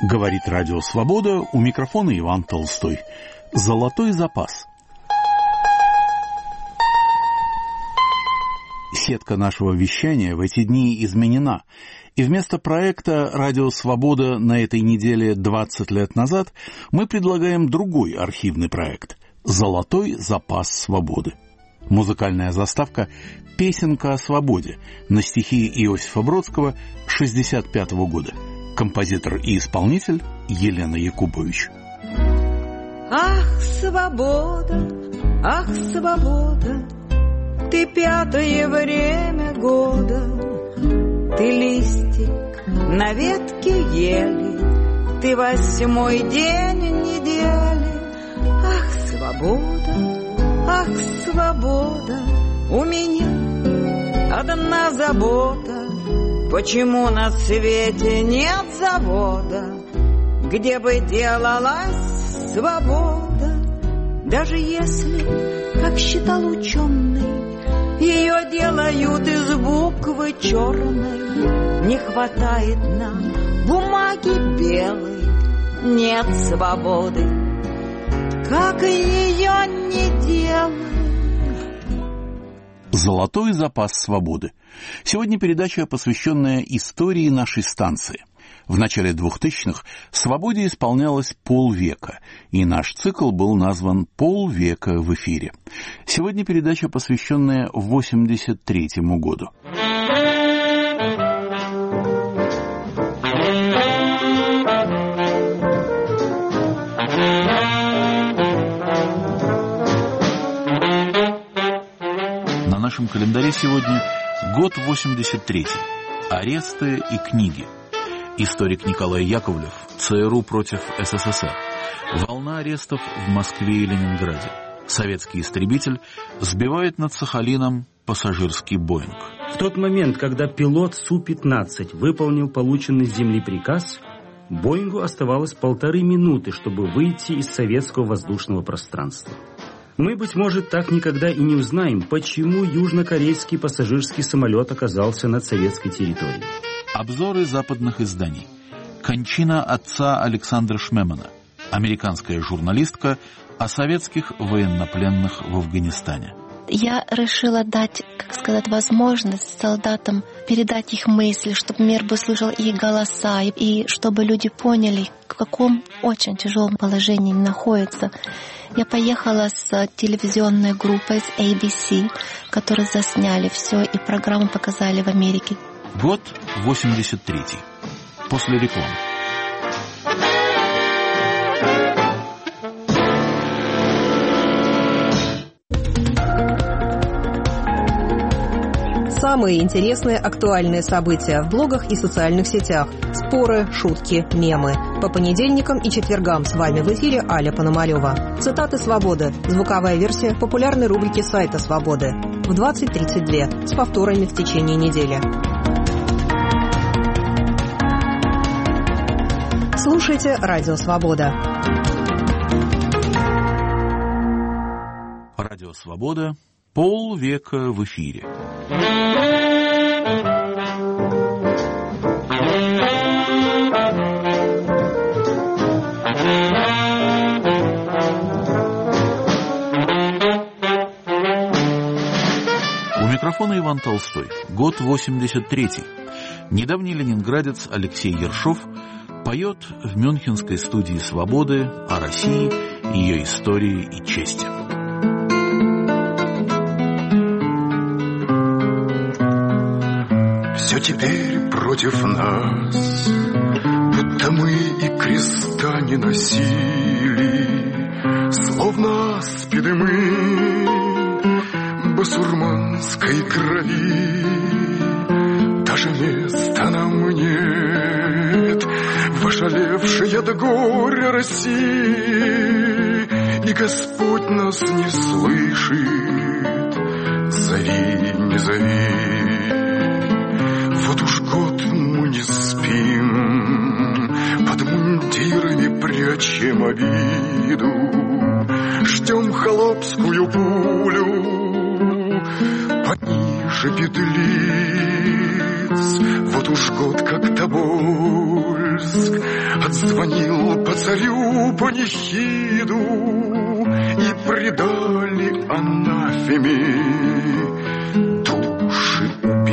Говорит Радио Свобода, у микрофона Иван Толстой. Золотой запас. Сетка нашего вещания в эти дни изменена, и вместо проекта «Радио Свобода» на этой неделе 20 лет назад мы предлагаем другой архивный проект «Золотой запас свободы». Музыкальная заставка «Песенка о свободе» на стихи Иосифа Бродского 1965 года. Композитор и исполнитель Елена Якубович. Ах, свобода, ты пятое время года, ты листик на ветке ели, ты 8-й день недели. Ах, свобода, у меня одна забота. Почему на свете нет завода, где бы делалась свобода? Даже если, как считал ученый, ее делают из буквы черной, не хватает нам бумаги белой, нет свободы, как ее не делать. Золотой запас свободы. Сегодня передача, посвященная истории нашей станции. В начале 2000-х «Свободе» исполнялось полвека, и наш цикл был назван «Полвека в эфире». Сегодня передача, посвященная 1983 году. На нашем календаре сегодня год 83-й. Аресты и книги. Историк Николай Яковлев. ЦРУ против СССР. Волна арестов в Москве и Ленинграде. Советский истребитель сбивает над Сахалином пассажирский Боинг. В тот момент, когда пилот Су-15 выполнил полученный с земли приказ, Боингу оставалось 1,5 минуты, чтобы выйти из советского воздушного пространства. Мы, быть может, так никогда и не узнаем, почему южнокорейский пассажирский самолет оказался над советской территорией. Обзоры западных изданий. Кончина отца Александра Шмемана. Американская журналистка о советских военнопленных в Афганистане. Я решила дать, возможность солдатам передать их мысли, чтобы мир бы слышал их голоса, и чтобы люди поняли, в каком очень тяжелом положении они находятся. Я поехала с телевизионной группой, с ABC, которые засняли все, и программу показали в Америке. Год 83-й. После рекламы. Самые интересные актуальные события в блогах и социальных сетях. Споры, шутки, мемы. По понедельникам и четвергам с вами в эфире Аля Пономарёва. Цитаты «Свободы». Звуковая версия популярной рубрики сайта «Свободы». В 20:32 с повторами в течение недели. Слушайте «Радио Свобода». Радио Свобода. Полвека в эфире. У микрофона Иван Толстой. Год 83-й. Недавний ленинградец Алексей Ершов поет в мюнхенской студии «Свободы» о России, ее истории и чести. Все теперь против нас, будто мы и креста не носили, словно аспиды мы басурманской крови. Даже места нам нет в ошалевшей от горя России, и Господь нас не слышит. Зови, не зови. Вот уж год мы не спим, под мундирами прячем обиду, ждем холопскую пулю, под шипит лиц. Вот уж год, как Тобольск отзвонил по царю панихиду, и предали анафеме души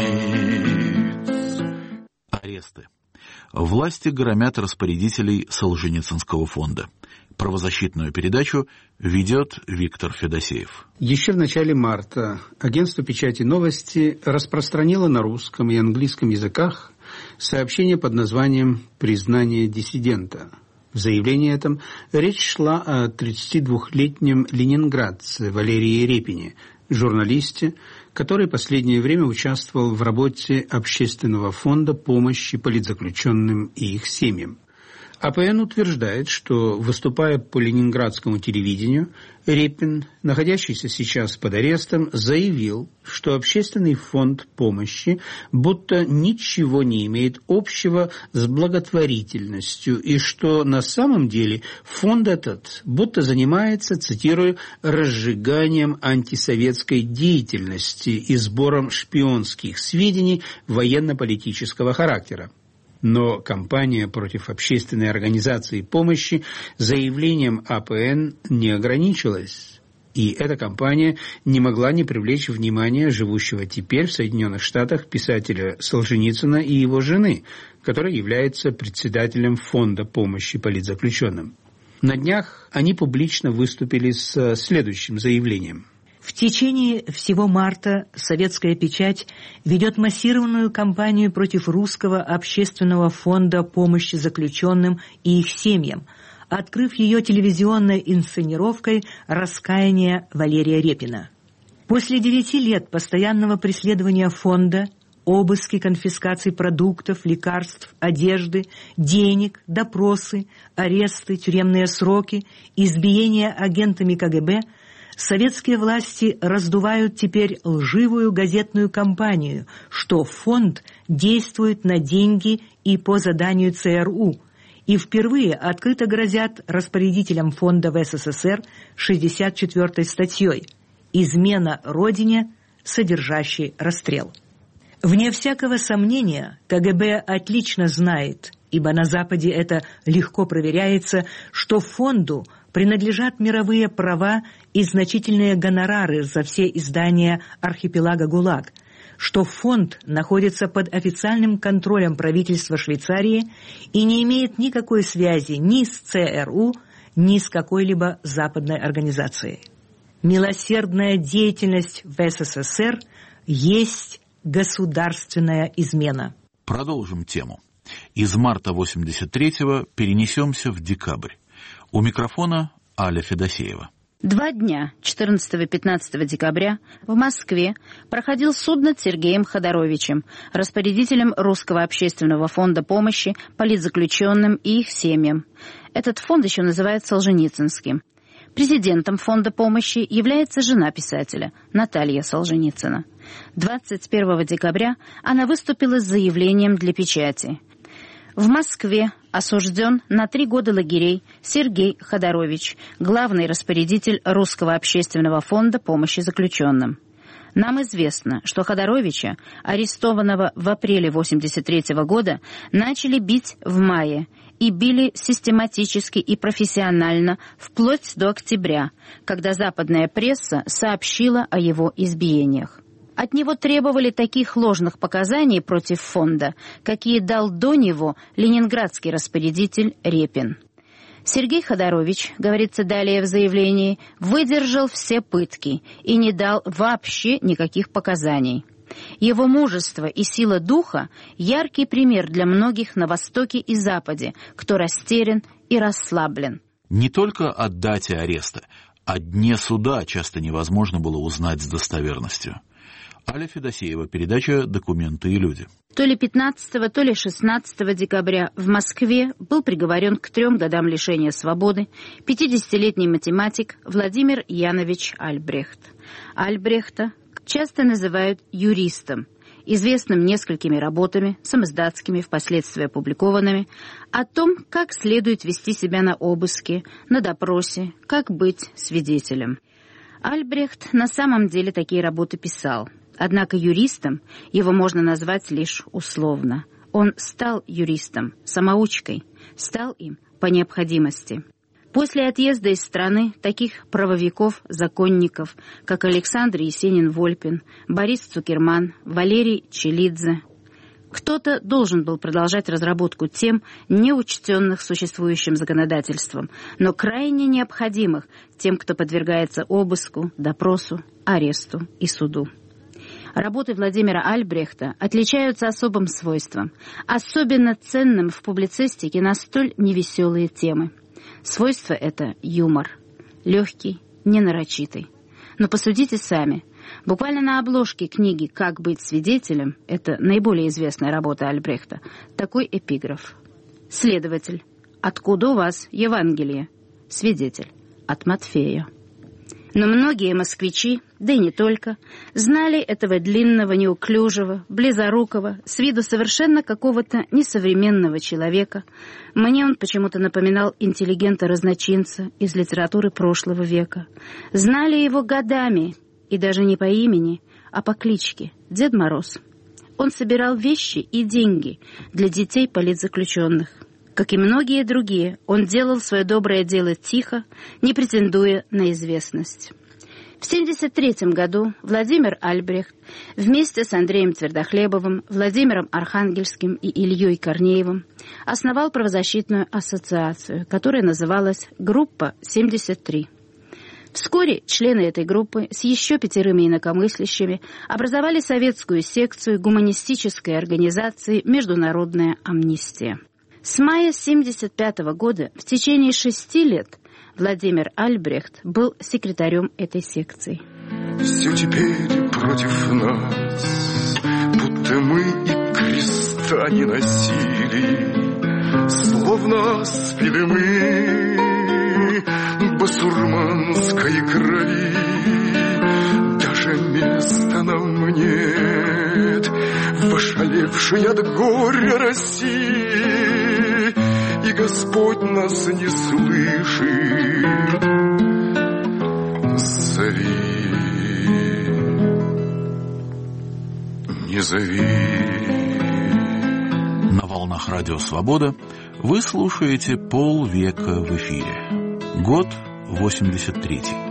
убийц. Аресты. Власти громят распорядителей Солженицынского фонда. Правозащитную передачу ведет Виктор Федосеев. Еще в начале марта агентство печати «Новости» распространило на русском и английском языках сообщение под названием «Признание диссидента». В заявлении этом речь шла о 32-летнем ленинградце Валерии Репине, журналисте, который последнее время участвовал в работе Общественного фонда помощи политзаключенным и их семьям. АПН утверждает, что, выступая по ленинградскому телевидению, Репин, находящийся сейчас под арестом, заявил, что Общественный фонд помощи будто ничего не имеет общего с благотворительностью, и что на самом деле фонд этот будто занимается, цитирую, «разжиганием антисоветской деятельности и сбором шпионских сведений военно-политического характера». Но кампания против общественной организации помощи заявлением АПН не ограничилась. И эта кампания не могла не привлечь внимание живущего теперь в Соединенных Штатах писателя Солженицына и его жены, которая является председателем фонда помощи политзаключенным. На днях они публично выступили с следующим заявлением. В течение всего марта советская печать ведет массированную кампанию против Русского общественного фонда помощи заключенным и их семьям, открыв ее телевизионной инсценировкой «Раскаяние Валерия Репина». После 9 лет постоянного преследования фонда, обыски, конфискации продуктов, лекарств, одежды, денег, допросы, аресты, тюремные сроки, избиения агентами КГБ, советские власти раздувают теперь лживую газетную кампанию, что фонд действует на деньги и по заданию ЦРУ, и впервые открыто грозят распорядителям фонда в СССР 64-й статьей «Измена Родине, содержащей расстрел». Вне всякого сомнения, КГБ отлично знает, ибо на Западе это легко проверяется, что фонду принадлежат мировые права и значительные гонорары за все издания архипелага ГУЛАГ, что фонд находится под официальным контролем правительства Швейцарии и не имеет никакой связи ни с ЦРУ, ни с какой-либо западной организацией. Милосердная деятельность в СССР есть государственная измена. Продолжим тему. Из марта 83-го перенесемся в декабрь. У микрофона Аля Федосеева. 2 дня, 14-15 декабря, в Москве проходил суд над Сергеем Ходоровичем, распорядителем Русского общественного фонда помощи политзаключенным и их семьям. Этот фонд еще называют Солженицынским. Президентом фонда помощи является жена писателя, Наталья Солженицына. 21 декабря она выступила с заявлением для печати. В Москве осужден на 3 года лагерей Сергей Ходорович, главный распорядитель Русского общественного фонда помощи заключенным. Нам известно, что Ходоровича, арестованного в апреле 1983 года, начали бить в мае и били систематически и профессионально вплоть до октября, когда западная пресса сообщила о его избиениях. От него требовали таких ложных показаний против фонда, какие дал до него ленинградский распорядитель Репин. Сергей Ходорович, говорится далее в заявлении, выдержал все пытки и не дал вообще никаких показаний. Его мужество и сила духа – яркий пример для многих на Востоке и Западе, кто растерян и расслаблен. Не только о дате ареста, о дне суда часто невозможно было узнать с достоверностью. Аля Федосеева, передача «Документы и люди». То ли 15, то ли 16 декабря в Москве был приговорен к 3 годам лишения свободы 50-летний математик Владимир Янович Альбрехт. Альбрехта часто называют юристом, известным несколькими работами, самиздатскими, впоследствии опубликованными, о том, как следует вести себя на обыске, на допросе, как быть свидетелем. Альбрехт на самом деле такие работы писал. Однако юристом его можно назвать лишь условно. Он стал юристом, самоучкой, стал им по необходимости. После отъезда из страны таких правовиков-законников, как Александр Есенин-Вольпин, Борис Цукерман, Валерий Челидзе, кто-то должен был продолжать разработку тем, неучтенных существующим законодательством, но крайне необходимых тем, кто подвергается обыску, допросу, аресту и суду. Работы Владимира Альбрехта отличаются особым свойством, особенно ценным в публицистике на столь невеселые темы. Свойство это юмор, легкий, ненарочитый. Но посудите сами. Буквально на обложке книги «Как быть свидетелем» — это наиболее известная работа Альбрехта, такой эпиграф. Следователь. Откуда у вас Евангелие? Свидетель. От Матфея. Но многие москвичи, да и не только, знали этого длинного, неуклюжего, близорукого, с виду совершенно какого-то несовременного человека. Мне он почему-то напоминал интеллигента-разночинца из литературы прошлого века. Знали его годами, и даже не по имени, а по кличке — Дед Мороз. Он собирал вещи и деньги для детей политзаключенных. Как и многие другие, он делал свое доброе дело тихо, не претендуя на известность. В 1973 году Владимир Альбрехт вместе с Андреем Твердохлебовым, Владимиром Архангельским и Ильей Корнеевым основал правозащитную ассоциацию, которая называлась «Группа 73». Вскоре члены этой группы с еще 5 инакомыслящими образовали советскую секцию гуманистической организации «Международная амнистия». С мая 1975 года в течение 6 лет Владимир Альбрехт был секретарем этой секции. Все теперь против нас, будто мы и креста не носили, словно спили мы басурманской крови. Даже места нам нет в ошалевшей от горя России, и Господь нас не слышит. Зови, не зови. На волнах Радио Свобода вы слушаете «Полвека в эфире». Год 83-й.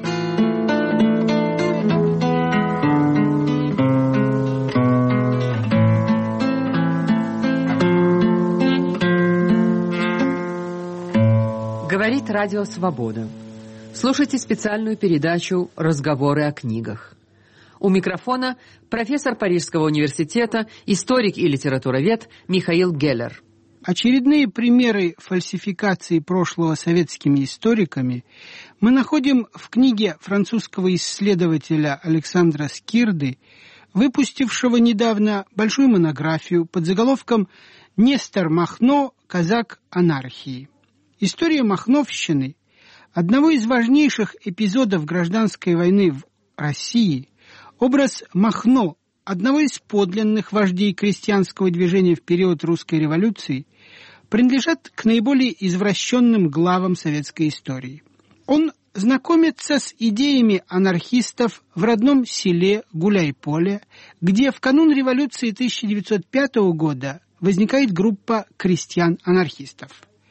Говорит Радио Свобода. Слушайте специальную передачу «Разговоры о книгах». У микрофона профессор Парижского университета, историк и литературовед Михаил Геллер. Очередные примеры фальсификации прошлого советскими историками мы находим в книге французского исследователя Александра Скирды, выпустившего недавно большую монографию под заголовком «Нестор Махно. Казак анархии». История махновщины, одного из важнейших эпизодов гражданской войны в России, образ Махно, одного из подлинных вождей крестьянского движения в период русской революции, принадлежат к наиболее извращенным главам советской истории. Он знакомится с идеями анархистов в родном селе Гуляйполе, где в канун революции 1905 года возникает группа крестьян-анархистов.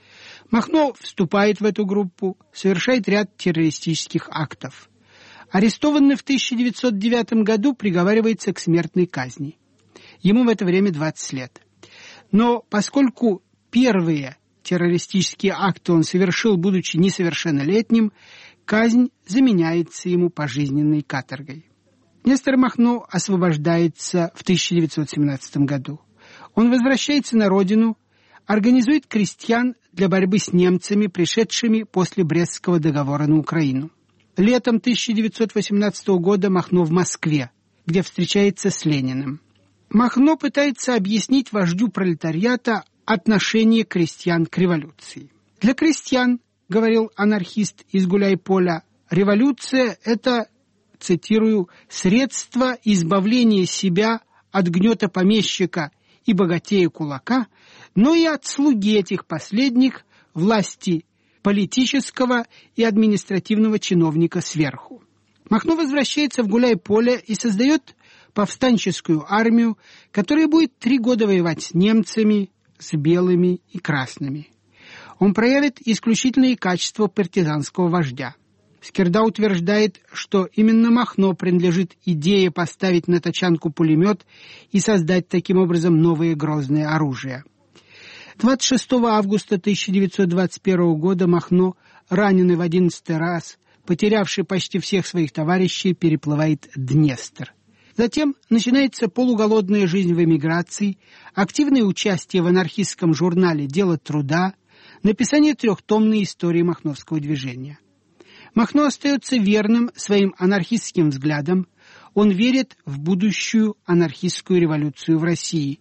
Махно вступает в эту группу, совершает ряд террористических актов. Арестованный в 1909 году приговаривается к смертной казни. Ему в это время 20 лет. Но поскольку первые террористические акты он совершил, будучи несовершеннолетним, казнь заменяется ему пожизненной каторгой. Нестор Махно освобождается в 1917 году. Он возвращается на родину, организует крестьян для борьбы с немцами, пришедшими после Брестского договора на Украину. Летом 1918 года Махно в Москве, где встречается с Лениным. Махно пытается объяснить вождю пролетариата отношение крестьян к революции. Для крестьян, говорил анархист из Гуляйполя, революция – это, цитирую, «средство избавления себя от гнета помещика и богатея-кулака, но и от слуги этих последних, власти политического и административного чиновника сверху». Махно возвращается в Гуляйполе и создает повстанческую армию, которая будет 3 года воевать с немцами, с белыми и красными. Он проявит исключительные качества партизанского вождя. Скирда утверждает, что именно Махно принадлежит идее поставить на тачанку пулемет и создать таким образом новое грозное оружие. 26 августа 1921 года Махно, раненый в 11-й раз, потерявший почти всех своих товарищей, переплывает Днестр. Затем начинается полуголодная жизнь в эмиграции, активное участие в анархистском журнале «Дело труда», написание 3-томной истории махновского движения. Махно остается верным своим анархистским взглядам. Он верит в будущую анархистскую революцию в России.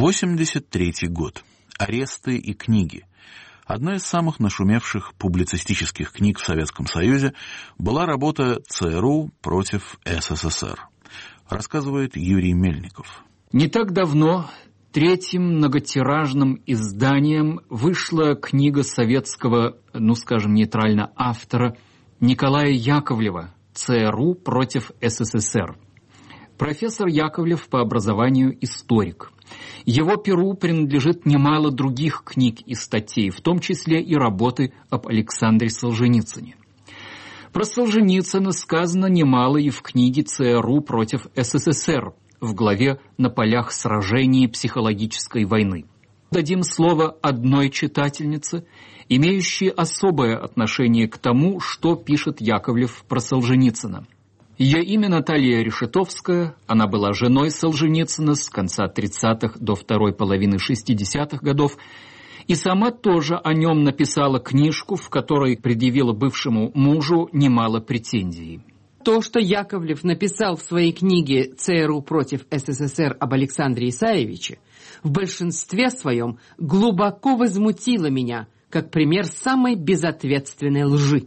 1983 год. Аресты и книги. Одной из самых нашумевших публицистических книг в Советском Союзе была работа ЦРУ против СССР. Рассказывает Юрий Мельников. Не так давно 3-м многотиражным изданием вышла книга советского, нейтрально автора Николая Яковлева «ЦРУ против СССР». Профессор Яковлев по образованию историк. Его перу принадлежит немало других книг и статей, в том числе и работы об Александре Солженицыне. Про Солженицына сказано немало и в книге «ЦРУ против СССР» в главе «На полях сражений психологической войны». Дадим слово одной читательнице, имеющей особое отношение к тому, что пишет Яковлев про Солженицына. Ее имя Наталья Решетовская, она была женой Солженицына с конца 30-х до второй половины 60-х годов, и сама тоже о нем написала книжку, в которой предъявила бывшему мужу немало претензий. То, что Яковлев написал в своей книге «ЦРУ против СССР» об Александре Исаевиче, в большинстве своем глубоко возмутило меня, как пример самой безответственной лжи.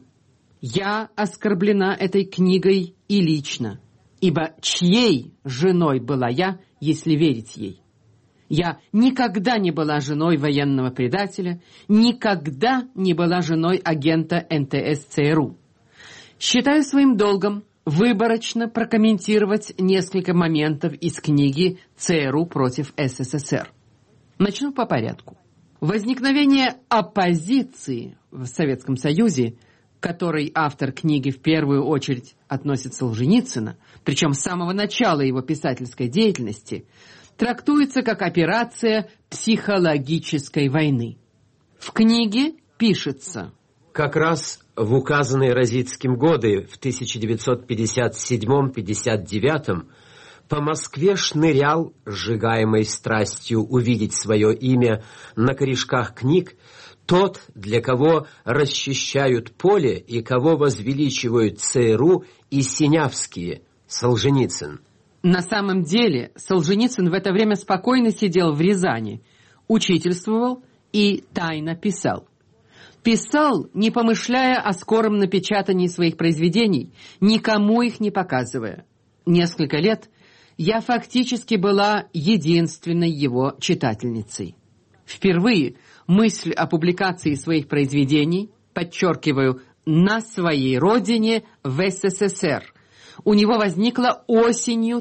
Я оскорблена этой книгой и лично, ибо чьей женой была я, если верить ей? Я никогда не была женой военного предателя, никогда не была женой агента НТС ЦРУ. Считаю своим долгом выборочно прокомментировать несколько моментов из книги «ЦРУ против СССР». Начну по порядку. Возникновение оппозиции в Советском Союзе, к которой автор книги в первую очередь относит Солженицына, причем с самого начала его писательской деятельности, трактуется как операция психологической войны. В книге пишется: как раз в указанные Розицким годы, в 1957-59, по Москве шнырял, сжигаемой страстью увидеть свое имя на корешках книг, тот, для кого расчищают поле и кого возвеличивают ЦРУ и Синявские, Солженицын. На самом деле Солженицын в это время спокойно сидел в Рязани, учительствовал и тайно писал. Писал, не помышляя о скором напечатании своих произведений, никому их не показывая. Несколько лет я фактически была единственной его читательницей. Впервые мысль о публикации своих произведений, подчеркиваю, на своей родине в СССР, у него возникла осенью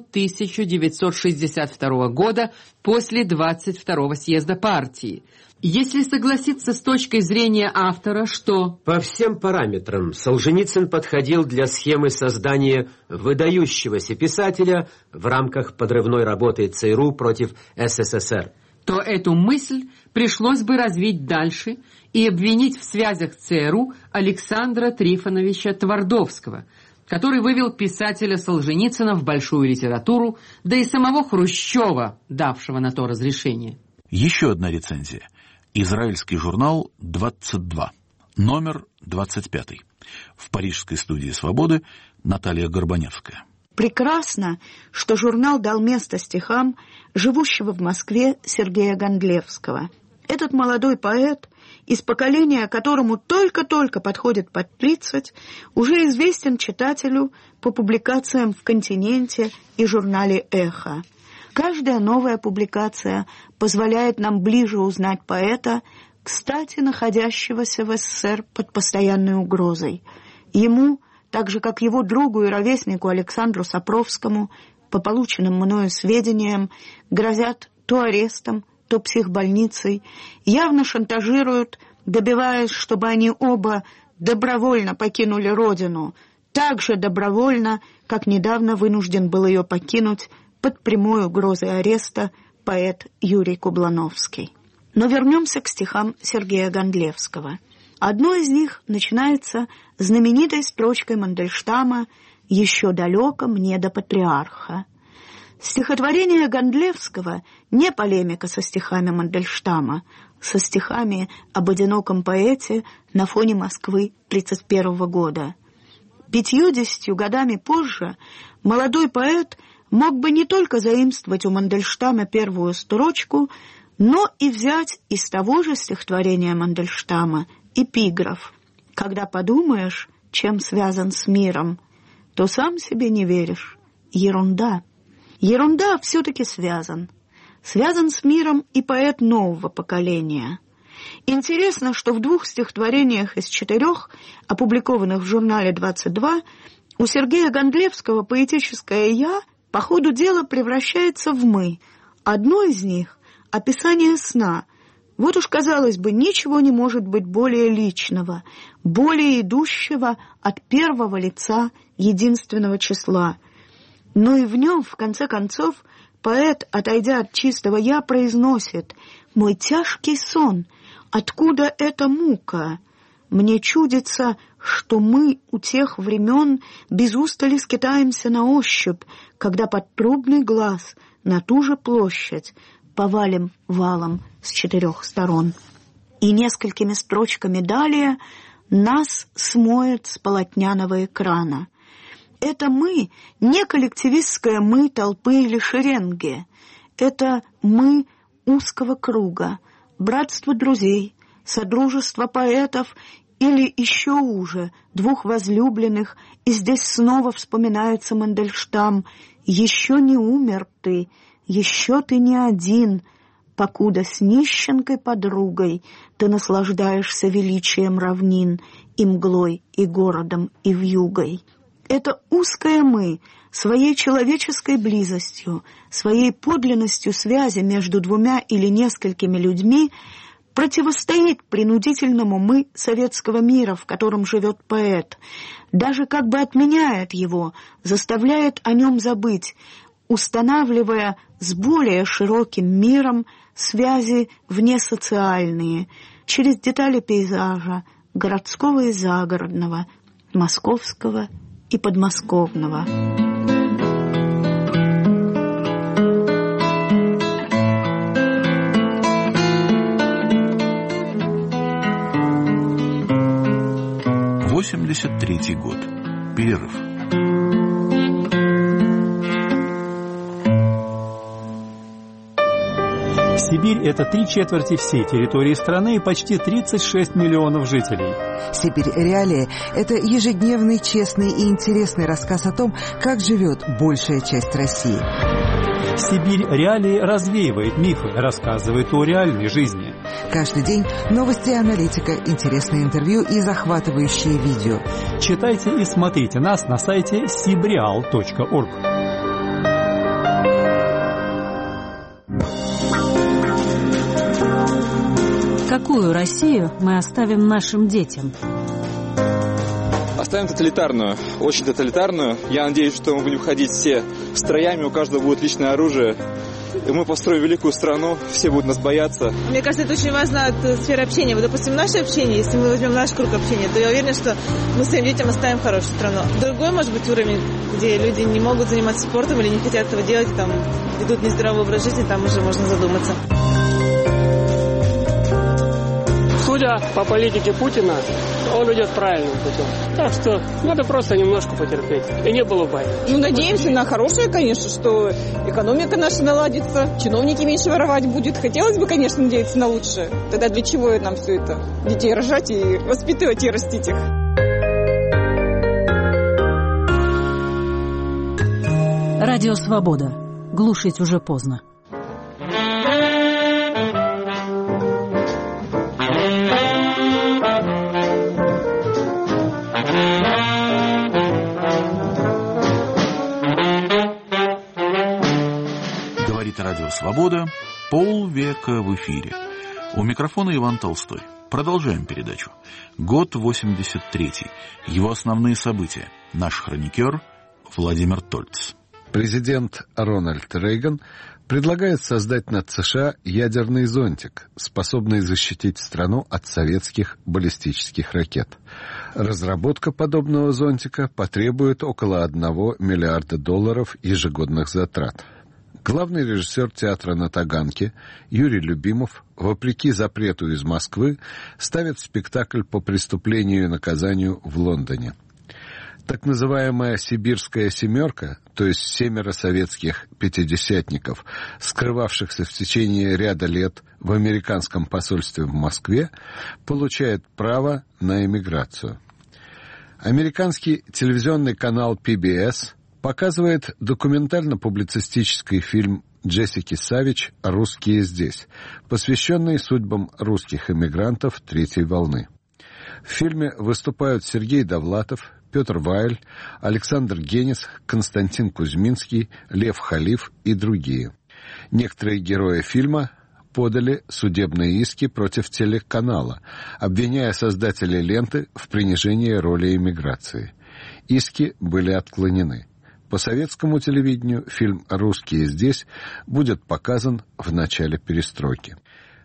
1962 года после 22-го съезда партии. Если согласиться с точкой зрения автора, что... По всем параметрам Солженицын подходил для схемы создания выдающегося писателя в рамках подрывной работы ЦРУ против СССР, то эту мысль пришлось бы развить дальше и обвинить в связях ЦРУ Александра Трифоновича Твардовского, который вывел писателя Солженицына в большую литературу, да и самого Хрущева, давшего на то разрешение. Еще одна рецензия. Израильский журнал «22», номер 25. В парижской студии «Свободы» Наталья Горбаневская. Прекрасно, что журнал дал место стихам живущего в Москве Сергея Гондлевского. Этот молодой поэт, из поколения, которому только-только подходит под 30, уже известен читателю по публикациям в «Континенте» и журнале «Эхо». Каждая новая публикация позволяет нам ближе узнать поэта, кстати, находящегося в СССР под постоянной угрозой. Ему, так же как его другу и ровеснику Александру Сапровскому, по полученным мною сведениям, грозят то арестом, то психбольницей, явно шантажируют, добиваясь, чтобы они оба добровольно покинули родину, так же добровольно, как недавно вынужден был ее покинуть под прямой угрозой ареста поэт Юрий Кублановский. Но вернемся к стихам Сергея Гондлевского. Одно из них начинается знаменитой строчкой Мандельштама «Еще далеко мне до патриарха». Стихотворение Гондлевского не полемика со стихами Мандельштама, со стихами об одиноком поэте на фоне Москвы 1931 года. 50 годами позже молодой поэт мог бы не только заимствовать у Мандельштама первую строчку, но и взять из того же стихотворения Мандельштама эпиграф. Когда подумаешь, чем связан с миром, то сам себе не веришь. Ерунда. Ерунда все-таки связан. Связан с миром и поэт нового поколения. Интересно, что в 2 стихотворениях из 4, опубликованных в журнале «22», у Сергея Гондлевского поэтическое «я» по ходу дела превращается в «мы». Одно из них — описание сна. Вот уж, казалось бы, ничего не может быть более личного, более идущего от первого лица единственного числа. Но и в нем, в конце концов, поэт, отойдя от чистого «я», произносит «Мой тяжкий сон, откуда эта мука? Мне чудится, что мы у тех времен без устали скитаемся на ощупь, когда под трубный глаз на ту же площадь повалим валом с 4 сторон». И несколькими строчками далее нас смоет с полотняного экрана. Это мы, не коллективистское «мы» толпы или шеренги. Это мы узкого круга, братство друзей, содружество поэтов или еще уже 2 возлюбленных, и здесь снова вспоминается Мандельштам. «Еще не умер ты, еще ты не один, покуда с нищенкой подругой ты наслаждаешься величием равнин и мглой, и городом, и вьюгой». Это узкое «мы» своей человеческой близостью, своей подлинностью связи между 2 или несколькими людьми противостоит принудительному «мы» советского мира, в котором живет поэт, даже как бы отменяет его, заставляет о нем забыть, устанавливая с более широким миром связи внесоциальные, через детали пейзажа, городского и загородного, московского и подмосковного. «83-й год. Перерыв». Сибирь – это 3/4 всей территории страны и почти 36 миллионов жителей. «Сибирь. Реалии» – это ежедневный, честный и интересный рассказ о том, как живет большая часть России. «Сибирь. Реалии» развеивает мифы, рассказывает о реальной жизни. Каждый день новости и аналитика, интересные интервью и захватывающие видео. Читайте и смотрите нас на сайте sibreal.org. Какую Россию мы оставим нашим детям? Оставим тоталитарную, очень тоталитарную. Я надеюсь, что мы будем ходить все строями, у каждого будет личное оружие. И мы построим великую страну, все будут нас бояться. Мне кажется, это очень важно от сферы общения. Вот, допустим, наше общение, если мы возьмем наш круг общения, то я уверена, что мы своим детям оставим хорошую страну. Другой, может быть, уровень, где люди не могут заниматься спортом или не хотят этого делать, там, ведут нездоровый образ жизни, там уже можно задуматься. Судя по политике Путина, он идет правильным путем. Так что надо просто немножко потерпеть. И не было бай. Ну, надеемся на хорошее, конечно, что экономика наша наладится, чиновники меньше воровать будут. Хотелось бы, конечно, надеяться на лучшее. Тогда для чего нам все это? Детей рожать и воспитывать и растить их. Радио «Свобода». Глушить уже поздно. «Свобода». Полвека в эфире. У микрофона Иван Толстой. Продолжаем передачу. Год 83-й. Его основные события. Наш хроникер Владимир Тольц. Президент Рональд Рейган предлагает создать над США ядерный зонтик, способный защитить страну от советских баллистических ракет. Разработка подобного зонтика потребует около $1 миллиарда ежегодных затрат. Главный режиссер театра на Таганке Юрий Любимов, вопреки запрету из Москвы, ставит спектакль по преступлению и наказанию в Лондоне. Так называемая «Сибирская семерка», то есть 7 советских пятидесятников, скрывавшихся в течение ряда лет в американском посольстве в Москве, получает право на эмиграцию. Американский телевизионный канал PBS показывает документально-публицистический фильм Джессики Савич «Русские здесь», посвященный судьбам русских эмигрантов третьей волны. В фильме выступают Сергей Довлатов, Петр Вайль, Александр Генис, Константин Кузьминский, Лев Халиф и другие. Некоторые герои фильма подали судебные иски против телеканала, обвиняя создателей ленты в принижении роли эмиграции. Иски были отклонены. По советскому телевидению фильм «Русские здесь» будет показан в начале перестройки.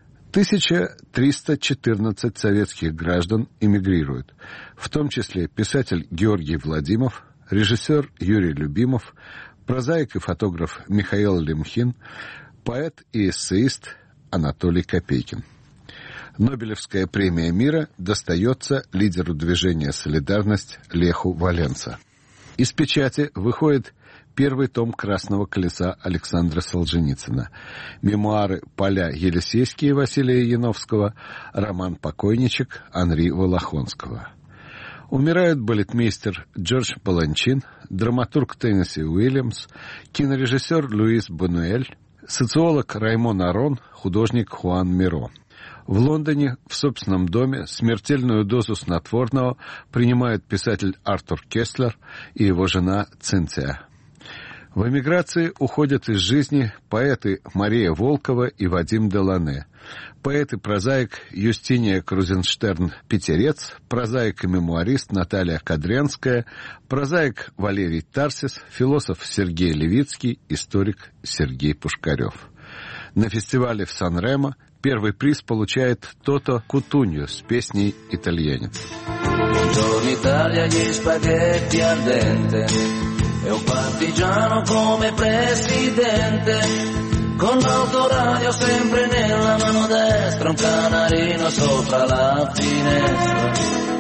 1314 советских граждан эмигрируют, в том числе писатель Георгий Владимов, режиссер Юрий Любимов, прозаик и фотограф Михаил Лемхин, поэт и эссеист Анатолий Копейкин. Нобелевская премия мира достается лидеру движения «Солидарность» Леху Валенса. Из печати выходит первый том «Красного колеса» Александра Солженицына, мемуары «Поля Елисейские» Василия Яновского, роман «Покойничек» Анри Волохонского. Умирают балетмейстер Джордж Баланчин, драматург Теннесси Уильямс, кинорежиссер Луис Бунуэль, социолог Раймон Арон, художник Хуан Миро. В Лондоне, в собственном доме, смертельную дозу снотворного принимают писатель Артур Кеслер и его жена Цинция. В эмиграции уходят из жизни поэты Мария Волкова и Вадим Делане, поэт и прозаик Юстиния Крузенштерн-Петерец, прозаик и мемуарист Наталья Кадрянская, прозаик Валерий Тарсис, философ Сергей Левицкий, историк Сергей Пушкарев. На фестивале в Сан-Ремо первый приз получает Тото Кутуньо с песней «Итальянец». Buongiorno Italia, gli spaghetti al dente e un partigiano come presidente, con l'autoradio sempre nella mano destra, un canarino sopra la finestra.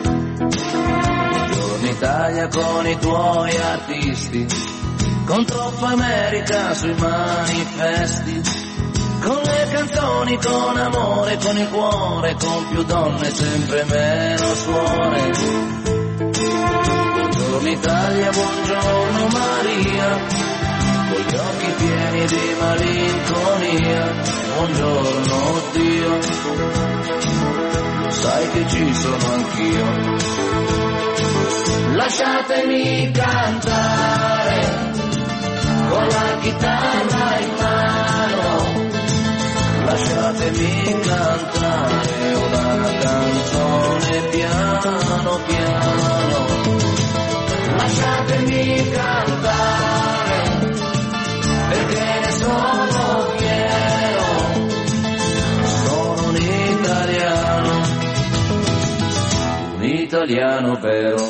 Buongiorno Italia con i tuoi artisti, con troppa America sui manifesti, con le canzoni, con amore, con il cuore, con più donne, sempre meno suore. Buongiorno Italia, buongiorno Maria, con gli occhi pieni di malinconia. Buongiorno Dio, sai che ci sono anch'io. Lasciatemi cantare con la chitarra in mano, lasciatemi cantare una canzone piano piano, lasciatemi cantare perché ne sono fiero, sono un italiano vero.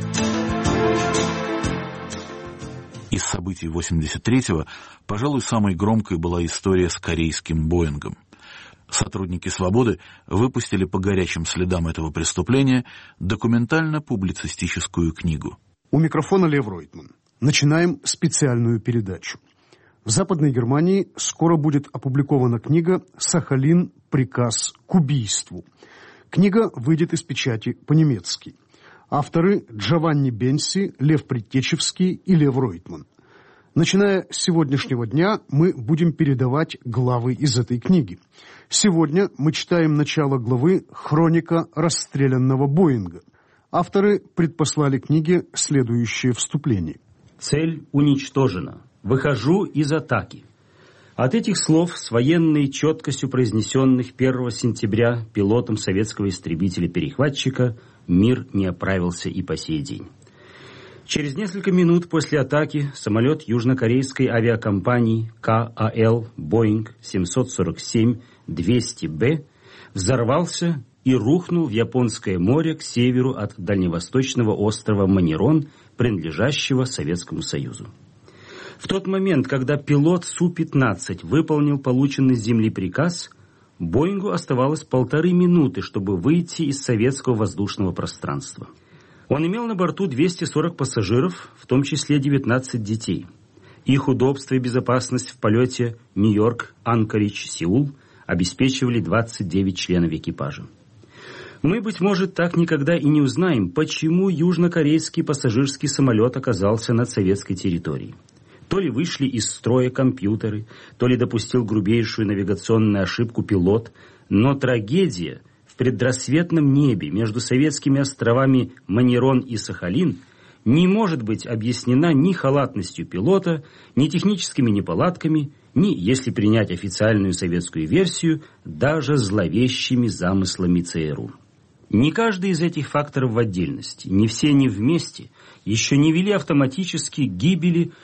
Из событий 83-го, пожалуй, самой громкой была история с корейским Боингом. Сотрудники «Свободы» выпустили по горячим следам этого преступления документально-публицистическую книгу. У микрофона Лев Ройтман. Начинаем специальную передачу. В Западной Германии скоро будет опубликована книга «Сахалин. Приказ к убийству». Книга выйдет из печати по-немецки. Авторы Джованни Бенси, Лев Предтечевский и Лев Ройтман. Начиная с сегодняшнего дня мы будем передавать главы из этой книги. Сегодня мы читаем начало главы «Хроника расстрелянного Боинга». Авторы предпослали книге следующее вступление. Цель уничтожена. Выхожу из атаки. От этих слов, с военной четкостью произнесенных 1 сентября пилотом советского истребителя-перехватчика, мир не оправился и по сей день. Через несколько минут после атаки самолет южнокорейской авиакомпании КАЛ Boeing 747-200B взорвался и рухнул в Японское море к северу от дальневосточного острова Манирон, принадлежащего Советскому Союзу. В тот момент, когда пилот Су-15 выполнил полученный с земли приказ, Боингу оставалось 1,5 минуты, чтобы выйти из советского воздушного пространства. Он имел на борту 240 пассажиров, в том числе 19 детей. Их удобство и безопасность в полете Нью-Йорк, Анкоридж, Сеул обеспечивали 29 членов экипажа. Мы, быть может, так никогда и не узнаем, почему южнокорейский пассажирский самолет оказался над советской территорией. То ли вышли из строя компьютеры, то ли допустил грубейшую навигационную ошибку пилот, но трагедия в предрассветном небе между советскими островами Манирон и Сахалин не может быть объяснена ни халатностью пилота, ни техническими неполадками, ни, если принять официальную советскую версию, даже зловещими замыслами ЦРУ. Не каждый из этих факторов в отдельности, ни все они вместе, еще не вели автоматически к гибели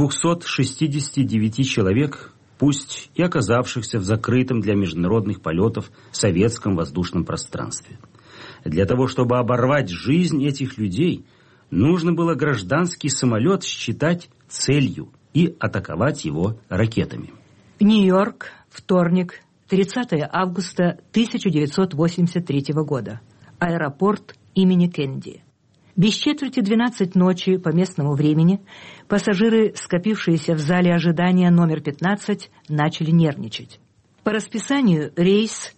269 человек, пусть и оказавшихся в закрытом для международных полетов советском воздушном пространстве. Для того, чтобы оборвать жизнь этих людей, нужно было гражданский самолет считать целью и атаковать его ракетами. Нью-Йорк, вторник, 30 августа 1983 года. Аэропорт имени Кеннеди. Без четверти 12 ночи по местному времени пассажиры, скопившиеся в зале ожидания номер 15, начали нервничать. По расписанию рейс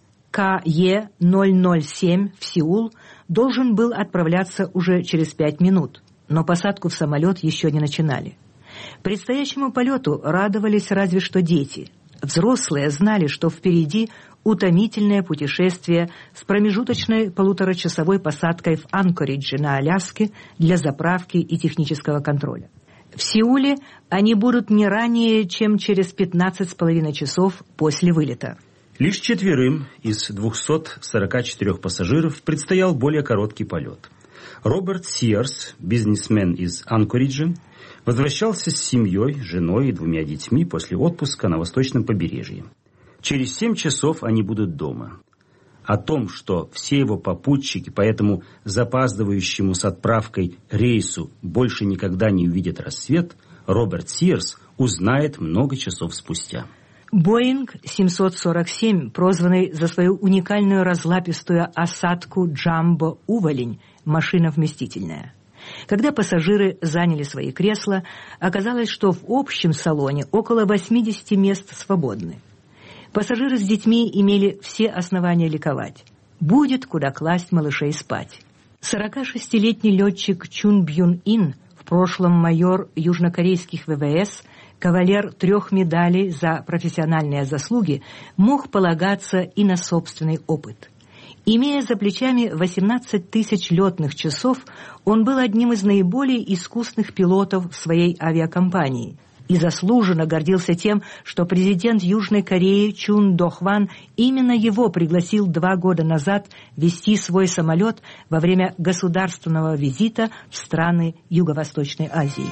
КЕ-007 в Сеул должен был отправляться уже через 5 минут, но посадку в самолет еще не начинали. Предстоящему полету радовались разве что дети. Взрослые знали, что впереди утомительное путешествие с промежуточной 1,5-часовой посадкой в Анкоридже на Аляске для заправки и технического контроля. В Сеуле они будут не ранее, чем через 15,5 часов после вылета. Лишь 4 из 244 пассажиров предстоял более короткий полет. Роберт Сиерс, бизнесмен из Анкориджа, возвращался с семьей, женой и 2 детьми после отпуска на восточном побережье. Через 7 часов они будут дома. О том, что все его попутчики по этому запаздывающему с отправкой рейсу больше никогда не увидят рассвет, Роберт Сиерс узнает много часов спустя. Боинг 747, прозванный за свою уникальную разлапистую осадку «Джамбо Уволень», машина вместительная. Когда пассажиры заняли свои кресла, оказалось, что в общем салоне около 80 мест свободны. Пассажиры с детьми имели все основания ликовать. Будет куда класть малышей спать. 46-летний летчик Чун Бьюн Ин, в прошлом майор южнокорейских ВВС, кавалер 3 медалей за профессиональные заслуги, мог полагаться и на собственный опыт. Имея за плечами 18 тысяч летных часов, он был одним из наиболее искусных пилотов в своей авиакомпании и заслуженно гордился тем, что президент Южной Кореи Чун Дохван именно его пригласил 2 года назад вести свой самолет во время государственного визита в страны Юго-Восточной Азии.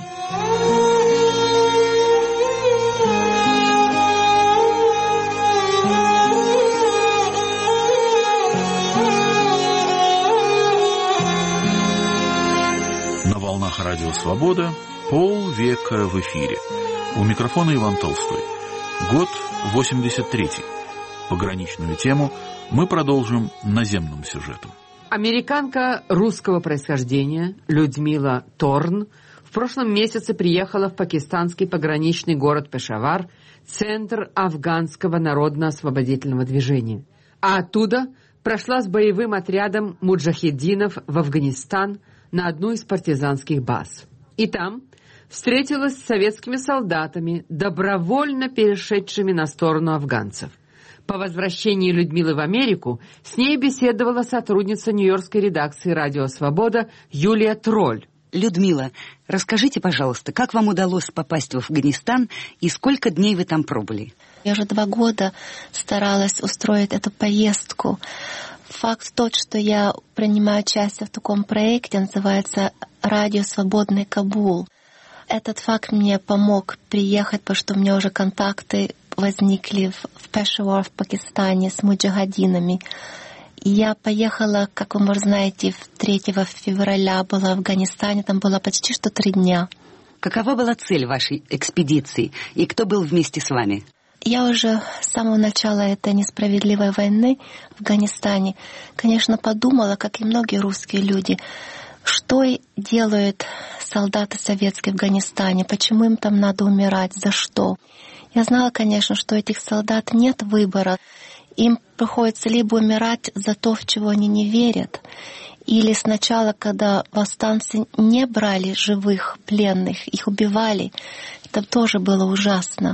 На волнах Радио Свобода полвека в эфире. У микрофона Иван Толстой. Год 83-й. Пограничную тему мы продолжим наземным сюжетом. Американка русского происхождения Людмила Торн в прошлом месяце приехала в пакистанский пограничный город Пешавар, центр афганского народно-освободительного движения. А оттуда прошла с боевым отрядом муджахединов в Афганистан на одну из партизанских баз. И там встретилась с советскими солдатами, добровольно перешедшими на сторону афганцев. По возвращении Людмилы в Америку с ней беседовала сотрудница нью-йоркской редакции «Радио Свобода» Юлия Тролль. Людмила, расскажите, пожалуйста, как вам удалось попасть в Афганистан и сколько дней вы там пробыли? Я уже 2 года старалась устроить эту поездку. Факт тот, что я принимаю участие в таком проекте, называется «Радио Свободный Кабул». Этот факт мне помог приехать, потому что у меня уже контакты возникли в Пешавар, в Пакистане, с муджахидинами. Я поехала, как вы, может, знаете, 3 февраля была в Афганистане, там было почти что 3 дня. Какова была цель вашей экспедиции и кто был вместе с вами? Я уже с самого начала этой несправедливой войны в Афганистане, конечно, подумала, как и многие русские люди, что делают солдаты советские в Афганистане, почему им там надо умирать, за что. Я знала, конечно, что у этих солдат нет выбора. Им приходится либо умирать за то, в чего они не верят, или сначала, когда повстанцы не брали живых пленных, их убивали. Это тоже было ужасно.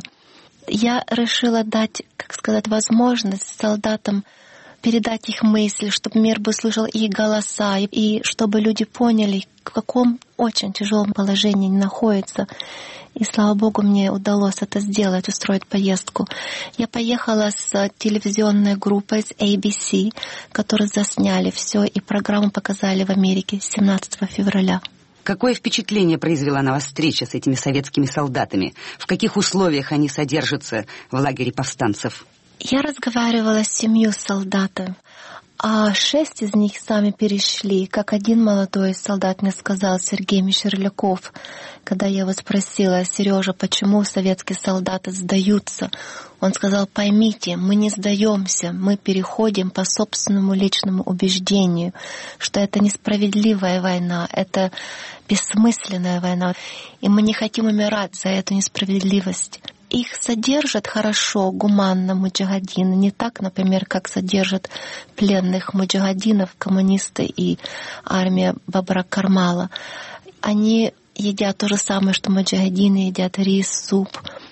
Я решила дать, как сказать, возможность солдатам передать их мысли, чтобы мир бы слышал их голоса, и чтобы люди поняли, в каком очень тяжелом положении они находятся. И, слава Богу, мне удалось это сделать, устроить поездку. Я поехала с телевизионной группой с ABC, которые засняли все, и программу показали в Америке 17 февраля. Какое впечатление произвела на вас встреча с этими советскими солдатами? В каких условиях они содержатся в лагере повстанцев? Я разговаривала с 7 солдатами, а 6 из них сами перешли. Как один молодой солдат мне сказал, Сергей Мишерляков, когда я его спросила: Сережа, почему советские солдаты сдаются? Он сказал: поймите, мы не сдаемся, мы переходим по собственному личному убеждению, что это несправедливая война, это бессмысленная война, и мы не хотим умирать за эту несправедливость. Их содержат хорошо, гуманно муджахидины, не так, например, как содержат пленных муджахидинов коммунисты и армия Бабра Кармала. Они едят то же самое, что муджахидины едят: рис, суп.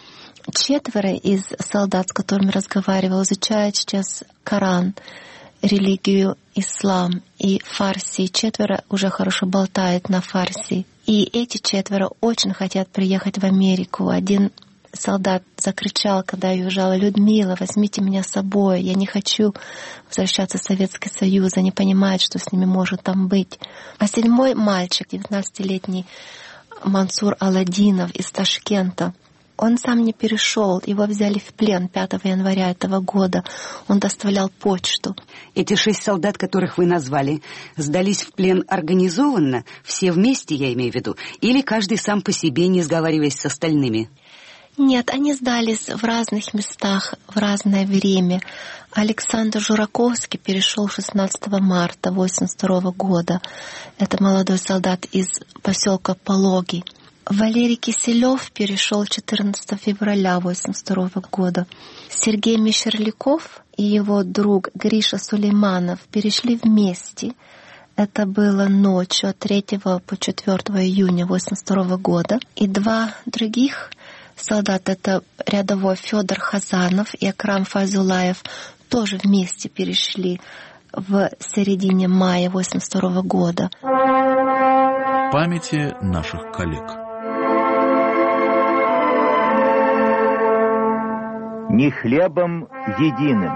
4 из солдат, с которыми разговаривал, изучают сейчас Коран, религию ислам и фарси. 4 уже хорошо болтают на фарси. И эти 4 очень хотят приехать в Америку. Один солдат закричал, когда я уезжала: Людмила, возьмите меня с собой, я не хочу возвращаться в Советский Союз, они понимают, что с ними может там быть. А 7-й мальчик, 19-летний Мансур Аладдинов из Ташкента, он сам не перешел, его взяли в плен 5 января этого года, он доставлял почту. Эти 6 солдат, которых вы назвали, сдались в плен организованно, все вместе, я имею в виду, или каждый сам по себе, не сговариваясь с остальными? Нет, они сдались в разных местах в разное время. Александр Жураковский перешел 16 марта 1982 года. Это молодой солдат из поселка Пологи. Валерий Киселев перешел 14 февраля 1982 года. Сергей Мишерляков и его друг Гриша Сулейманов перешли вместе. Это было ночью от 3 по 4 июня 1982 года. И 2 других солдат, это рядовой Федор Хазанов и Акрам Файзулаев, тоже вместе перешли в середине мая 1982 года. Памяти наших коллег. Не хлебом единым.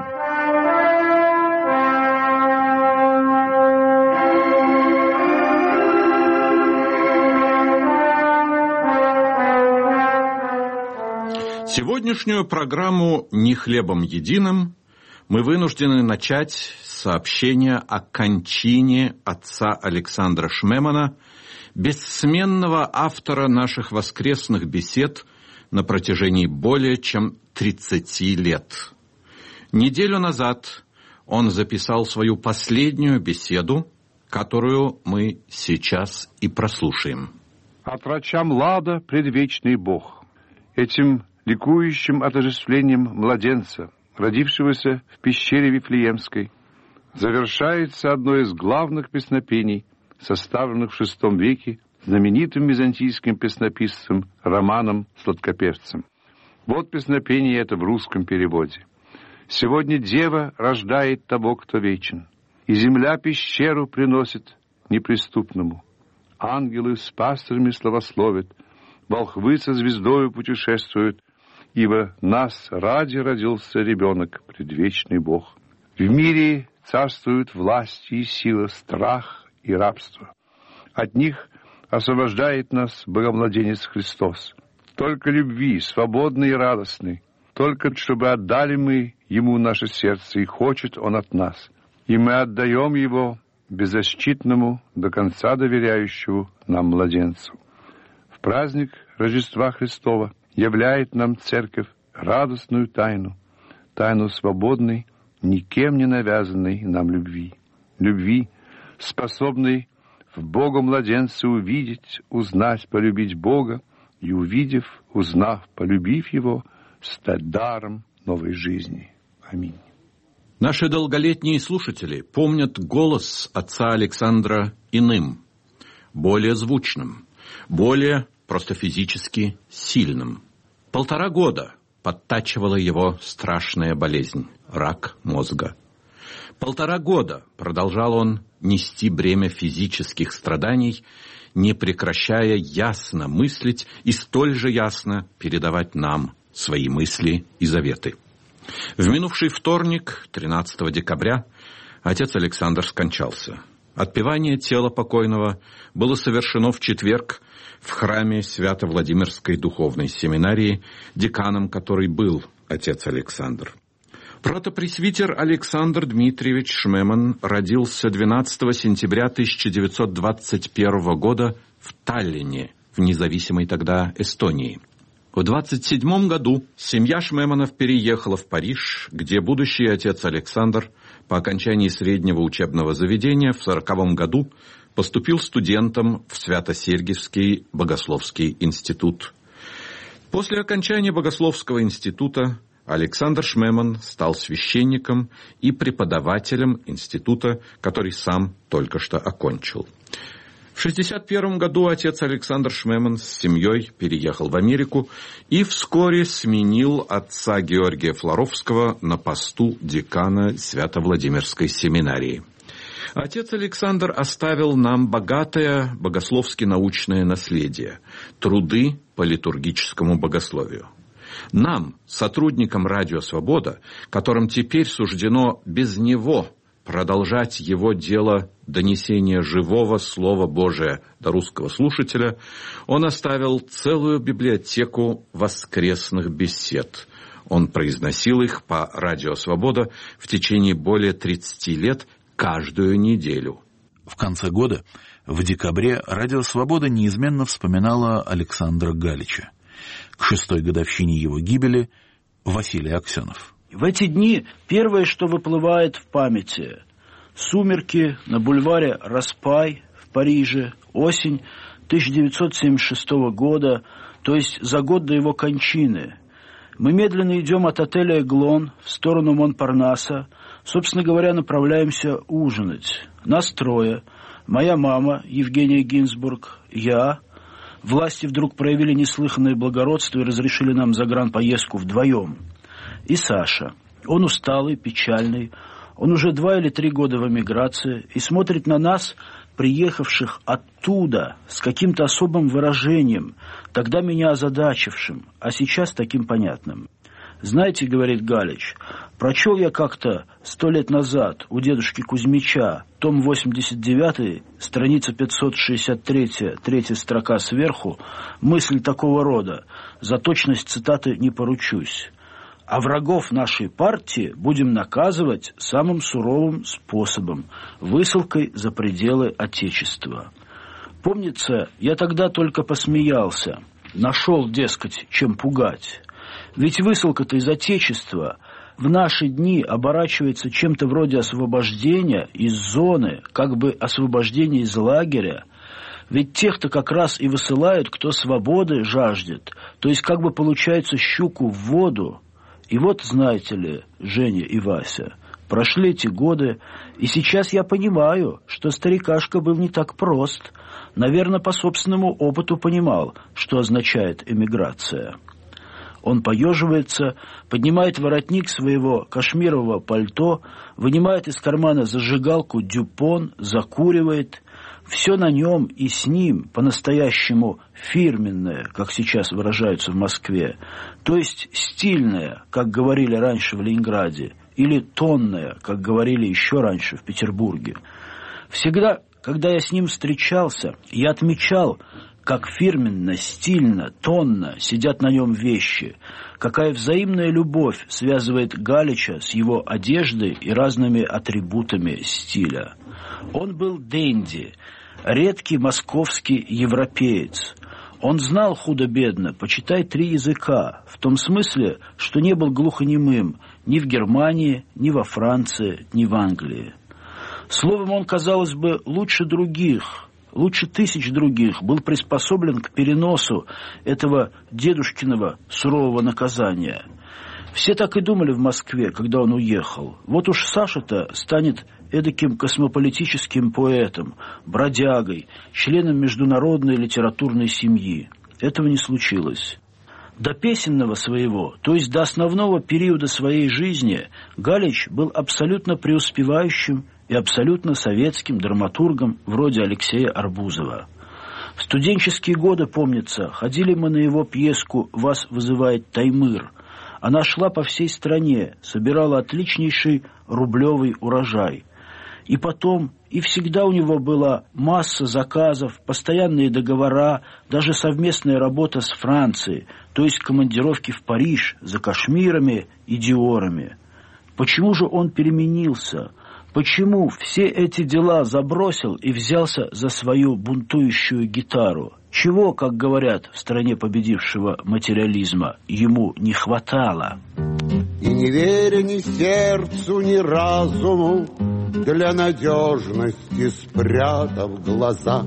Сегодняшнюю программу «Не хлебом единым» мы вынуждены начать с сообщения о кончине отца Александра Шмемана, бессменного автора наших воскресных бесед на протяжении более чем 30 лет. Неделю назад он записал свою последнюю беседу, которую мы сейчас и прослушаем. От врача Млада предвечный Бог, этим ликующим отождествлением младенца, родившегося в пещере Вифлеемской, завершается одно из главных песнопений, составленных в VI веке знаменитым византийским песнописцем Романом Сладкопевцем. Вот песнопение это в русском переводе. «Сегодня дева рождает того, кто вечен, и земля пещеру приносит неприступному. ангелы с пастырями славословят, волхвы со звездою путешествуют, ибо нас ради родился ребенок, предвечный Бог. В мире царствуют власть и сила, страх и рабство. От них освобождает нас Богомладенец Христос. Только любви, свободный и радостный, только чтобы отдали мы Ему наше сердце, и хочет Он от нас. И мы отдаем Его беззащитному, до конца доверяющему нам младенцу. В праздник Рождества Христова являет нам Церковь радостную тайну, тайну свободной, никем не навязанной нам любви. Любви, способной в Бога-младенце увидеть, узнать, полюбить Бога, и, увидев, узнав, полюбив Его, стать даром новой жизни. Аминь. Наши долголетние слушатели помнят голос отца Александра иным, более звучным, более просто физически сильным. 1,5 года подтачивала его страшная болезнь – рак мозга. 1,5 года продолжал он нести бремя физических страданий, не прекращая ясно мыслить и столь же ясно передавать нам свои мысли и заветы. В минувший вторник, 13 декабря, отец Александр скончался. Отпевание тела покойного было совершено в четверг в храме Свято-Владимирской духовной семинарии, деканом которой был отец Александр. Протопресвитер Александр Дмитриевич Шмеман родился 12 сентября 1921 года в Таллине, в независимой тогда Эстонии. В 1927 году семья Шмеманов переехала в Париж, где будущий отец Александр по окончании среднего учебного заведения в 1940 году поступил студентом в Свято-Сергиевский богословский институт. После окончания богословского института Александр Шмеман стал священником и преподавателем института, который сам только что окончил. В 1961 году отец Александр Шмеман с семьей переехал в Америку и вскоре сменил отца Георгия Флоровского на посту декана Свято-Владимирской семинарии. Отец Александр оставил нам богатое богословски-научное наследие, труды по литургическому богословию. Нам, сотрудникам «Радио Свобода», которым теперь суждено без него продолжать его дело донесения живого Слова Божия до русского слушателя, он оставил целую библиотеку воскресных бесед. Он произносил их по «Радио Свобода» в течение более 30 лет каждую неделю. В конце года, в декабре, «Радио Свобода» неизменно вспоминала Александра Галича. К 6-й годовщине его гибели Василий Аксенов. В эти дни первое, что выплывает в памяти – сумерки на бульваре Распай в Париже, осень 1976 года, то есть за год до его кончины. Мы медленно идем от отеля «Эглон» в сторону Монпарнаса, собственно говоря, направляемся ужинать. Нас трое. Моя мама, Евгения Гинзбург, я. Власти вдруг проявили неслыханное благородство и разрешили нам загранпоездку вдвоем. И Саша. Он усталый, печальный. Он уже 2 или 3 года в эмиграции и смотрит на нас, приехавших оттуда, с каким-то особым выражением, тогда меня озадачившим, а сейчас таким понятным. «Знаете, — говорит Галич, — прочел я как-то 100 лет назад у дедушки Кузьмича, том 89, страница 563, 3-я строка сверху, мысль такого рода, за точность цитаты не поручусь. А врагов нашей партии будем наказывать самым суровым способом – высылкой за пределы Отечества». Помнится, я тогда только посмеялся, нашел, дескать, чем пугать. Ведь высылка-то из Отечества в наши дни оборачивается чем-то вроде освобождения из зоны, как бы освобождения из лагеря. Ведь тех-то как раз и высылают, кто свободы жаждет, то есть как бы получается щуку в воду. И вот, знаете ли, Женя и Вася, прошли эти годы, и сейчас я понимаю, что старикашка был не так прост. Наверное, по собственному опыту понимал, что означает эмиграция. Он поеживается, поднимает воротник своего кашмирового пальто, вынимает из кармана зажигалку «Дюпон», закуривает. Все на нем и с ним по-настоящему фирменное, как сейчас выражаются в Москве, то есть стильное, как говорили раньше в Ленинграде, или тонное, как говорили еще раньше в Петербурге. Всегда, когда я с ним встречался, я отмечал, как фирменно, стильно, тонно сидят на нем вещи, какая взаимная любовь связывает Галича с его одеждой и разными атрибутами стиля. Он был денди, редкий московский европеец. Он знал худо-бедно, почитай 3 языка, в том смысле, что не был глухонемым ни в Германии, ни во Франции, ни в Англии. Словом, он, казалось бы, лучше других, лучше тысяч других, был приспособлен к переносу этого дедушкиного сурового наказания. Все так и думали в Москве, когда он уехал. Вот уж Саша-то станет эдаким космополитическим поэтом, бродягой, членом международной литературной семьи. Этого не случилось. До песенного своего, то есть до основного периода своей жизни, Галич был абсолютно преуспевающим и абсолютно советским драматургом вроде Алексея Арбузова. В студенческие годы, помнится, ходили мы на его пьеску «Вас вызывает Таймыр». Она шла по всей стране, собирала отличнейший рублевый урожай. И потом, и всегда у него была масса заказов, постоянные договора, даже совместная работа с Францией, то есть командировки в Париж за кашмирами и диорами. Почему же он переменился? Почему все эти дела забросил и взялся за свою бунтующую гитару? Чего, как говорят в стране победившего материализма, ему не хватало? И не веря ни сердцу, ни разуму, для надежности спрятав глаза.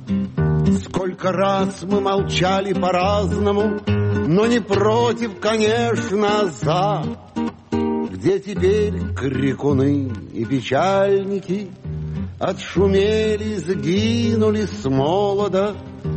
Сколько раз мы молчали по-разному, но не против, конечно, а за. Где теперь крикуны и печальники отшумели, сгинули с молода,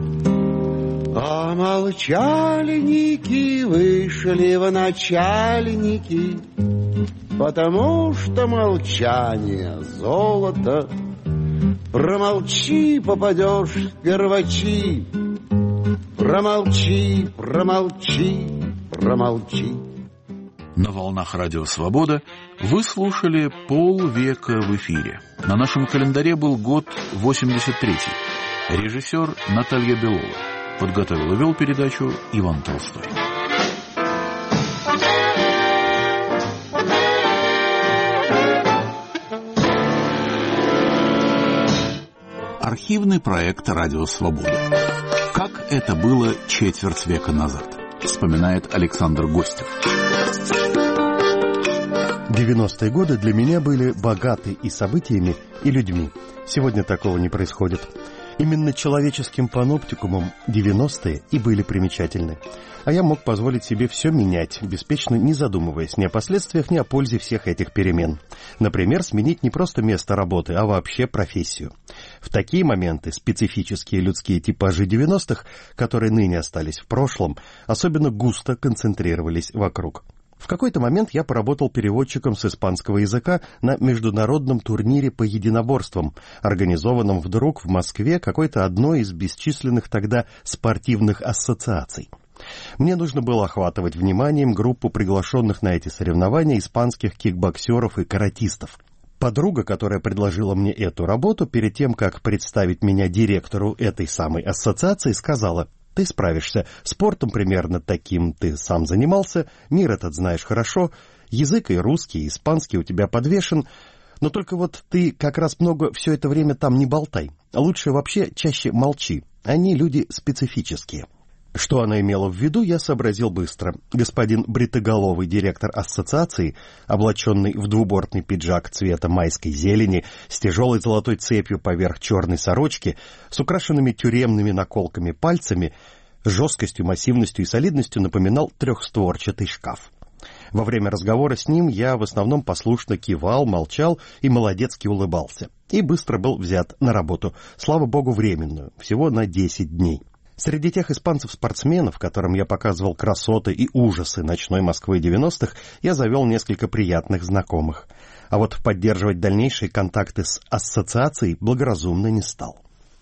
а молчальники вышли в начальники, потому что молчание золото. Промолчи, попадешь в первачи, промолчи, промолчи, промолчи. На волнах Радио Свобода вы слушали полвека в эфире. На нашем календаре был год 83-й. Режиссер Наталья Белова. Подготовил и вел передачу Иван Толстой. Архивный проект «Радио Свобода». Как это было четверть века назад, вспоминает Александр Гостев. 90-е годы для меня были богаты и событиями, и людьми. Сегодня такого не происходит. Именно человеческим паноптикумом 90-е и были примечательны. А я мог позволить себе все менять, беспечно не задумываясь ни о последствиях, ни о пользе всех этих перемен. Например, сменить не просто место работы, а вообще профессию. В такие моменты специфические людские типажи 90-х, которые ныне остались в прошлом, особенно густо концентрировались вокруг. В какой-то момент я поработал переводчиком с испанского языка на международном турнире по единоборствам, организованном вдруг в Москве какой-то одной из бесчисленных тогда спортивных ассоциаций. Мне нужно было охватывать вниманием группу приглашенных на эти соревнования испанских кикбоксеров и каратистов. Подруга, которая предложила мне эту работу, перед тем, как представить меня директору этой самой ассоциации, сказала: «Ты справишься. Спортом примерно таким ты сам занимался, мир этот знаешь хорошо, язык и русский, и испанский у тебя подвешен, но только вот ты как раз много все это время там не болтай. Лучше вообще чаще молчи. Они люди специфические». Что она имела в виду, я сообразил быстро. Господин бритоголовый директор ассоциации, облаченный в двубортный пиджак цвета майской зелени, с тяжелой золотой цепью поверх черной сорочки, с украшенными тюремными наколками пальцами, жесткостью, массивностью и солидностью напоминал трехстворчатый шкаф. Во время разговора с ним я в основном послушно кивал, молчал и молодецки улыбался. И быстро был взят на работу, слава богу, временную, всего на 10 дней. Среди тех испанцев-спортсменов, которым я показывал красоты и ужасы ночной Москвы 90-х, я завел несколько приятных знакомых. А вот поддерживать дальнейшие контакты с ассоциацией благоразумно не стал.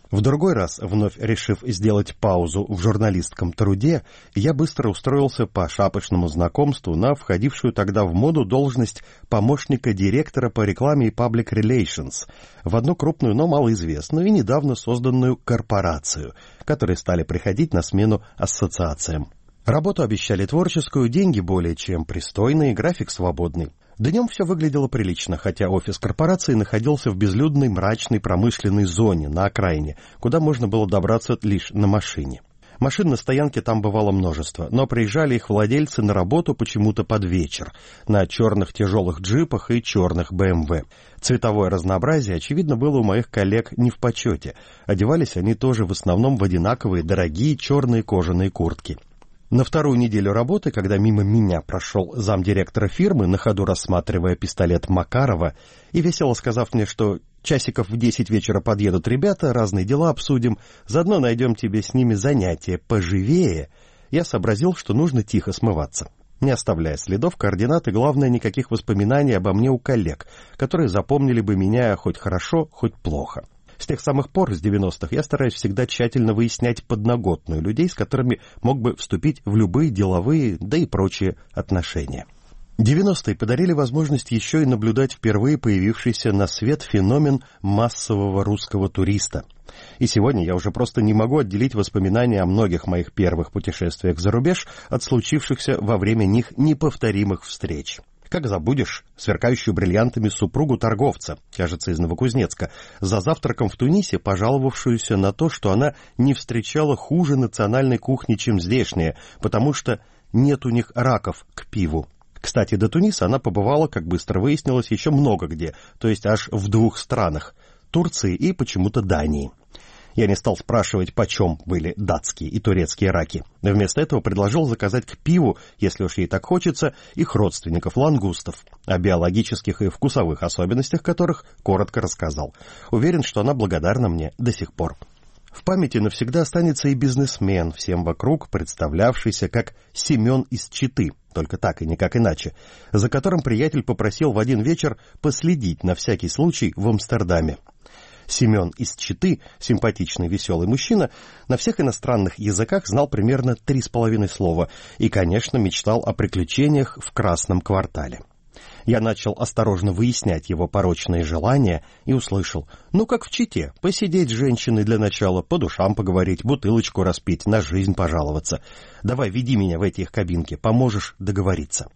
В другой раз, вновь решив сделать паузу в журналистском труде, я быстро устроился по шапочному знакомству на входившую тогда в моду должность помощника директора по рекламе и public relations в одну крупную, но малоизвестную и недавно созданную корпорацию, которые стали приходить на смену ассоциациям. Работу обещали творческую, деньги более чем пристойные, график свободный. Днем все выглядело прилично, хотя офис корпорации находился в безлюдной мрачной промышленной зоне на окраине, куда можно было добраться лишь на машине. Машин на стоянке там бывало множество, но приезжали их владельцы на работу почему-то под вечер, на черных тяжелых джипах и черных БМВ. Цветовое разнообразие, очевидно, было у моих коллег не в почете. Одевались они тоже в основном в одинаковые дорогие черные кожаные куртки. На вторую неделю работы, когда мимо меня прошел замдиректора фирмы, на ходу рассматривая пистолет Макарова, и весело сказав мне, что часиков в 10 вечера подъедут ребята, разные дела обсудим, заодно найдем тебе с ними занятие поживее, я сообразил, что нужно тихо смываться, не оставляя следов, координат и, главное, никаких воспоминаний обо мне у коллег, которые запомнили бы меня хоть хорошо, хоть плохо. С тех самых пор, с 90-х, я стараюсь всегда тщательно выяснять подноготную людей, с которыми мог бы вступить в любые деловые, да и прочие отношения. 90-е подарили возможность еще и наблюдать впервые появившийся на свет феномен массового русского туриста. И сегодня я уже просто не могу отделить воспоминания о многих моих первых путешествиях за рубеж от случившихся во время них неповторимых встреч. Как забудешь сверкающую бриллиантами супругу торговца, кажется, из Новокузнецка, за завтраком в Тунисе пожаловавшуюся на то, что она не встречала хуже национальной кухни, чем здешняя, потому что нет у них раков к пиву. Кстати, до Туниса она побывала, как быстро выяснилось, еще много где, то есть аж в 2 странах – Турции и почему-то Дании. Я не стал спрашивать, почем были датские и турецкие раки. Вместо этого предложил заказать к пиву, если уж ей так хочется, их родственников лангустов, о биологических и вкусовых особенностях которых коротко рассказал. Уверен, что она благодарна мне до сих пор. В памяти навсегда останется и бизнесмен, всем вокруг представлявшийся как Семен из Читы, только так и никак иначе, за которым приятель попросил в один вечер последить на всякий случай в Амстердаме. Семен из Читы, симпатичный, веселый мужчина, на всех иностранных языках знал примерно 3,5 слова и, конечно, мечтал о приключениях в Красном квартале. Я начал осторожно выяснять его порочные желания и услышал: ну, как в Чите, посидеть с женщиной для начала, по душам поговорить, бутылочку распить, на жизнь пожаловаться. Давай, веди меня в эти их кабинки, поможешь договориться.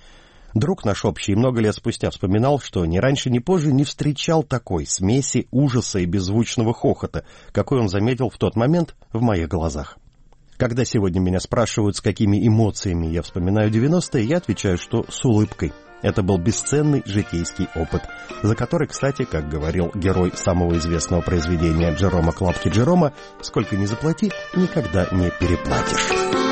Друг наш общий много лет спустя вспоминал, что ни раньше, ни позже не встречал такой смеси ужаса и беззвучного хохота, какой он заметил в тот момент в моих глазах. Когда сегодня меня спрашивают, с какими эмоциями я вспоминаю 90-е, я отвечаю, что с улыбкой. Это был бесценный житейский опыт, за который, кстати, как говорил герой самого известного произведения Джерома Клапки Джерома, сколько ни заплати, никогда не переплатишь.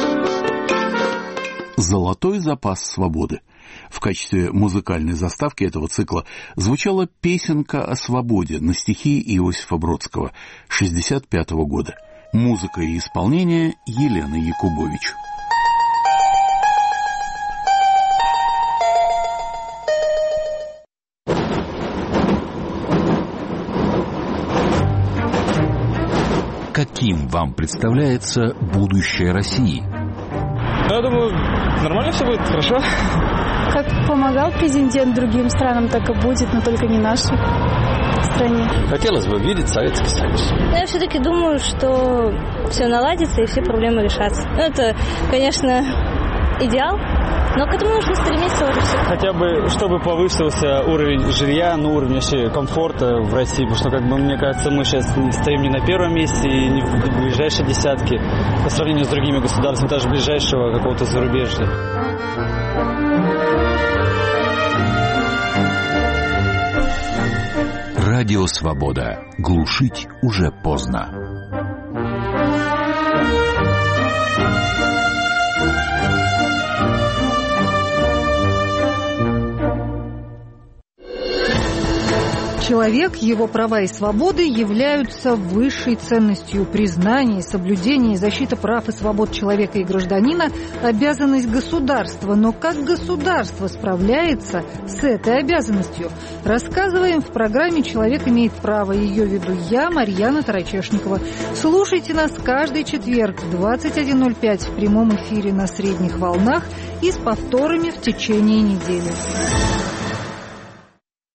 «Золотой запас свободы». В качестве музыкальной заставки этого цикла звучала песенка о свободе на стихи Иосифа Бродского 1965 года. Музыка и исполнение Елены Якубович. Каким вам представляется будущее России? Я думаю, нормально все будет, хорошо. Как помогал президент другим странам, так и будет, но только не нашей стране. Хотелось бы видеть Советский Союз. Я все-таки думаю, что все наладится и все проблемы решатся. Это, конечно, идеал, но к этому нужно стремиться уже все. Хотя бы, чтобы повысился уровень жилья, уровень вообще комфорта в России, потому что, мне кажется, мы сейчас стоим не на первом месте и не в ближайшей десятке по сравнению с другими государствами, даже ближайшего какого-то зарубежья. Радио «Свобода». Глушить уже поздно. Человек, его права и свободы являются высшей ценностью. Признание, соблюдение и защита прав и свобод человека и гражданина – обязанность государства. Но как государство справляется с этой обязанностью? Рассказываем в программе «Человек имеет право». Ее веду я, Марьяна Тарачешникова. Слушайте нас каждый четверг в 21:05 в прямом эфире на средних волнах и с повторами в течение недели.